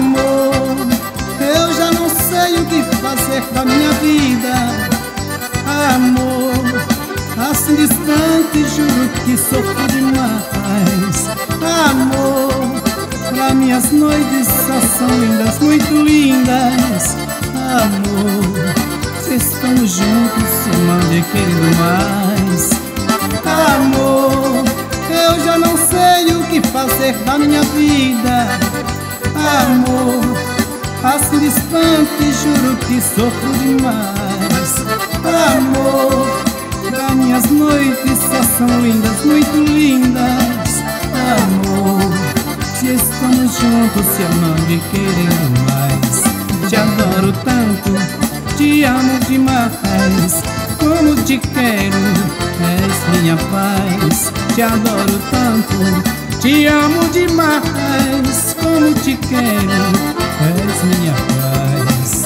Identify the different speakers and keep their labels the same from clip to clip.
Speaker 1: Amor, eu já não sei o que fazer da minha vida. Amor, assim distante, juro que sofro demais. Amor, pra minhas noites só são lindas, muito lindas. Amor, se estamos juntos, se amando e querendo mais. Amor, eu já não sei o que fazer da minha vida. Amor, assim distante, juro que sofro demais. Amor, pra minhas noites só são lindas, muito lindas. Amor, se estamos juntos, se amando e querendo mais. Te adoro tanto, te amo demais. Como te quero, és minha paz. Te adoro tanto, te amo demais. Como te quero, és minha paz.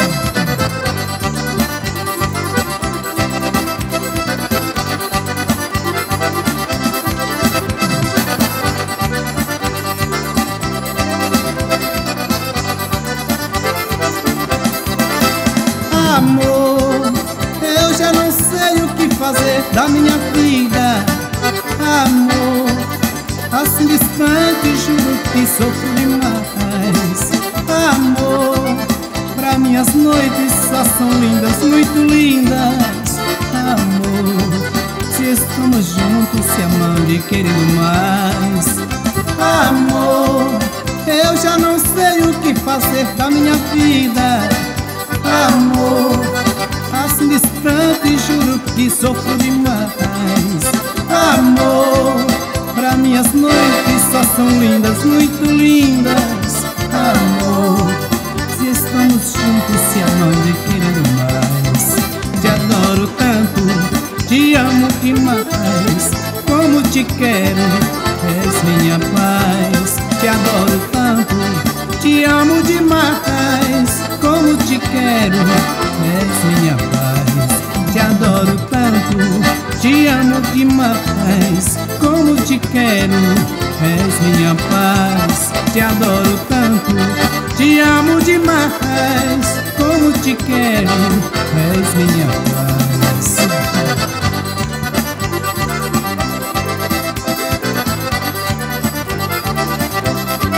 Speaker 1: Amor, eu já não sei o que fazer da minha vida. Amor, assim distante, juro que sofro demais. Amor, pra minhas noites só são lindas, muito lindas. Amor, se estamos juntos, se amando e querendo mais. Amor, eu já não sei o que fazer da minha vida. Amor, assim distante, juro que sofro demais. Amor, pra minhas noites só são lindas, muito lindas. Amor, se estamos juntos, se amando e querendo mais. Te adoro tanto, te amo demais. Como te quero, és minha paz. Te adoro tanto, te amo demais. Como te quero, és minha paz. Te adoro tanto, te amo demais. Como te quero, és minha paz. Te adoro tanto, te amo demais. Como te quero, és minha paz.